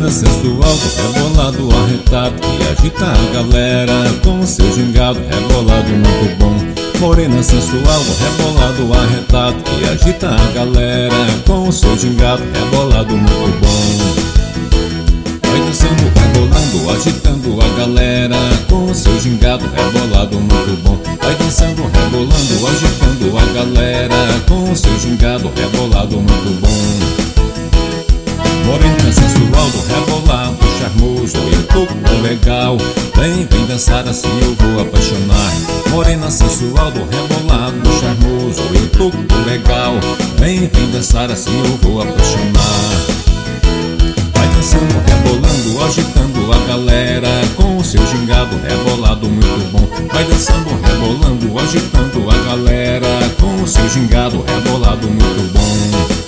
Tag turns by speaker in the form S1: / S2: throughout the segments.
S1: Morena sensual do rebolado arretado, que agita a galera com seu gingado rebolado muito bom. Morena sensual do rebolado arretado, que agita a galera com seu gingado rebolado muito bom. Vai dançando, rebolando, agitando a galera com seu gingado rebolado muito bom. Vai dançando, rebolando, agitando a galera com seu gingado rebolado muito bom. Morena sensual do rebolado, charmoso e tudo legal. Vem dançar assim eu vou apaixonar. Morena sensual do rebolado, charmoso e tudo legal. Vem dançar assim eu vou apaixonar. Vai dançando, rebolando, agitando a galera com seu gingado rebolado muito bom. Vai dançando, rebolando, agitando a galera com seu gingado rebolado muito bom.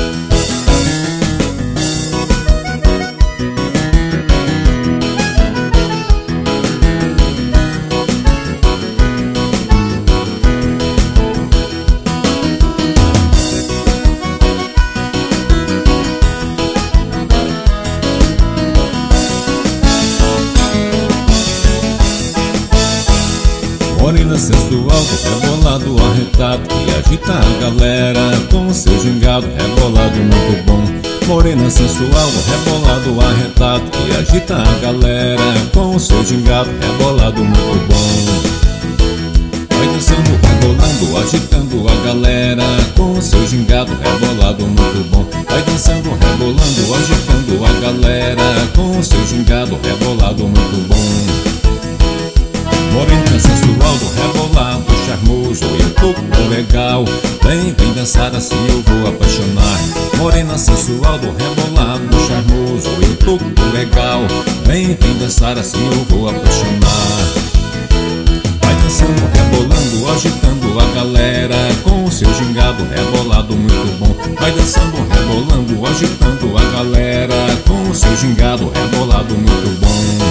S1: Morena sensual do rebolado arretado, que agita a galera com seu gingado rebolado muito bom. Morena sensual do rebolado arretado, que agita a galera com seu gingado rebolado muito bom. Vai dançando, rebolando, agitando a galera com seu gingado rebolado muito bom. Vai dançando, rebolando, agitando a galera com seu gingado rebolado muito bom. Morena sensual do rebolado, charmoso e tudo legal. Vem dançar assim eu vou apaixonar. Morena sensual do rebolado, charmoso e tudo legal. Vem dançar assim eu vou apaixonar. Vai dançando, rebolando, agitando a galera com seu gingado rebolado muito bom. Vai dançando, rebolando, agitando a galera com seu gingado rebolado muito bom.